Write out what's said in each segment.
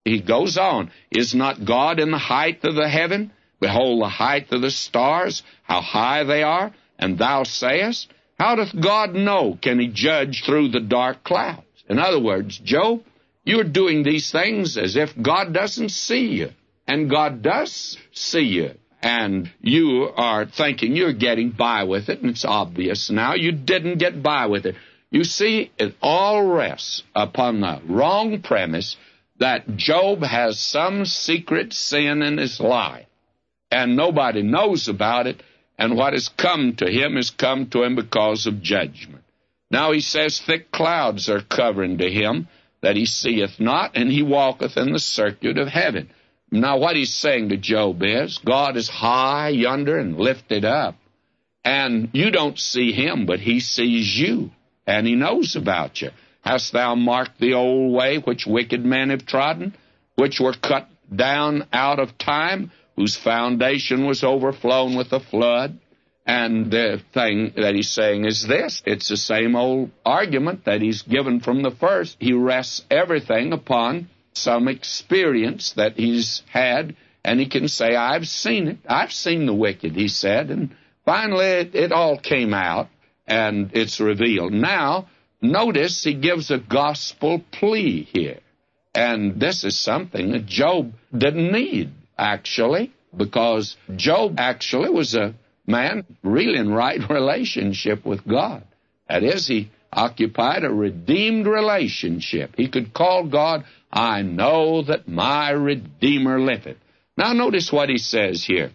he goes on, is not God in the height of the heaven? Behold the height of the stars, how high they are, and thou sayest, how doth God know? Can he judge through the dark clouds? In other words, Job, you're doing these things as if God doesn't see you. And God does see you. And you are thinking you're getting by with it, and it's obvious now you didn't get by with it. You see, it all rests upon the wrong premise that Job has some secret sin in his life, and nobody knows about it, and what has come to him has come to him because of judgment. Now he says, thick clouds are covering to him, that he seeth not, and he walketh in the circuit of heaven. Now what he's saying to Job is, God is high yonder and lifted up, and you don't see him, but he sees you, and he knows about you. Hast thou marked the old way which wicked men have trodden, which were cut down out of time, whose foundation was overflown with the flood? And the thing that he's saying is this. It's the same old argument that he's given from the first. He rests everything upon some experience that he's had, and he can say, I've seen it. I've seen the wicked, he said. And finally, it all came out, and it's revealed. Now, notice he gives a gospel plea here. And this is something that Job didn't need, actually, because Job actually was a man really in right relationship with God. That is, he occupied a redeemed relationship. He could call God, I know that my Redeemer liveth. Now notice what he says here.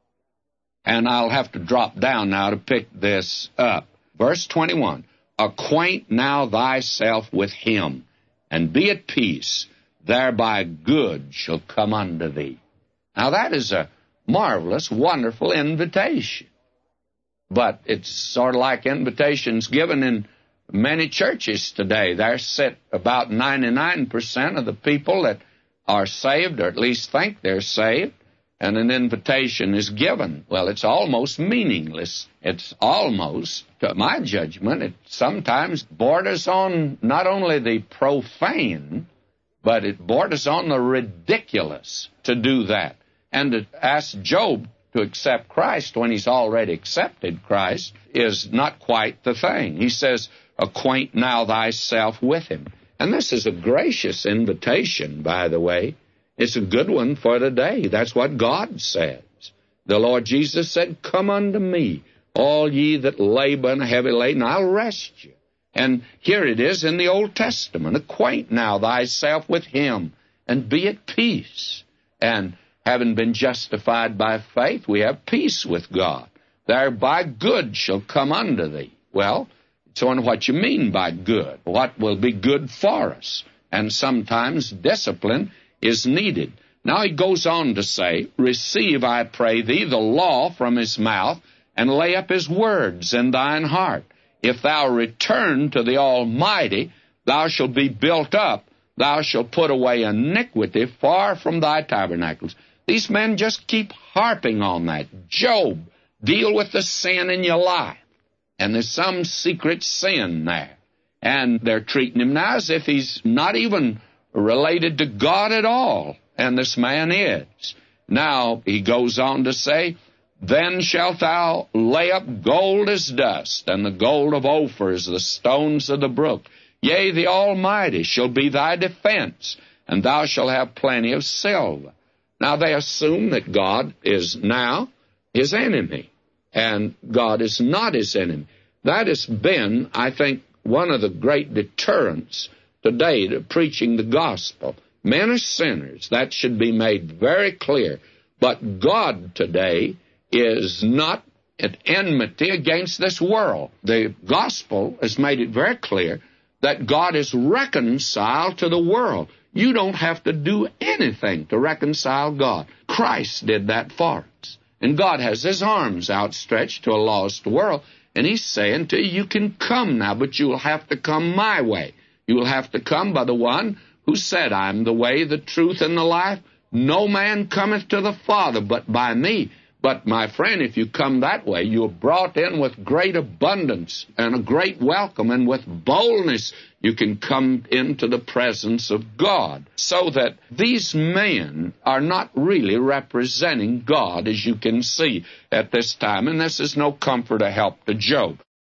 And I'll have to drop down now to pick this up. Verse 21, acquaint now thyself with him, and be at peace, thereby good shall come unto thee. Now that is a marvelous, wonderful invitation. But it's sort of like invitations given in many churches today. There sit about 99% of the people that are saved, or at least think they're saved, and an invitation is given. Well, it's almost meaningless. It's almost, to my judgment, it sometimes borders on not only the profane, but it borders on the ridiculous to do that. And to ask Job to accept Christ when he's already accepted Christ is not quite the thing. He says, acquaint now thyself with him. And this is a gracious invitation, by the way. It's a good one for today. That's what God says. The Lord Jesus said, come unto me, all ye that labor and are heavy laden, I'll rest you. And here it is in the Old Testament. Acquaint now thyself with him, and be at peace. And having been justified by faith, we have peace with God. Thereby good shall come unto thee. Well, it's on what you mean by good. What will be good for us? And sometimes discipline is needed. Now he goes on to say, receive, I pray thee, the law from his mouth, and lay up his words in thine heart. If thou return to the Almighty, thou shalt be built up. Thou shalt put away iniquity far from thy tabernacles. These men just keep harping on that. Job, deal with the sin in your life. And there's some secret sin there. And they're treating him now as if he's not even related to God at all. And this man is. Now, he goes on to say, then shalt thou lay up gold as dust, and the gold of Ophir as the stones of the brook. Yea, the Almighty shall be thy defense, and thou shalt have plenty of silver. Now, they assume that God is now his enemy, and God is not his enemy. That has been, I think, one of the great deterrents today to preaching the gospel. Men are sinners. That should be made very clear. But God today is not at enmity against this world. The gospel has made it very clear that God is reconciled to the world. You don't have to do anything to reconcile God. Christ did that for us. And God has his arms outstretched to a lost world, and he's saying to you, you can come now, but you will have to come my way. You will have to come by the one who said, I'm the way, the truth, and the life. No man cometh to the Father but by me. But, my friend, if you come that way, you're brought in with great abundance and a great welcome, and with boldness you can come into the presence of God. So that these men are not really representing God, as you can see at this time, and this is no comfort or help to Job.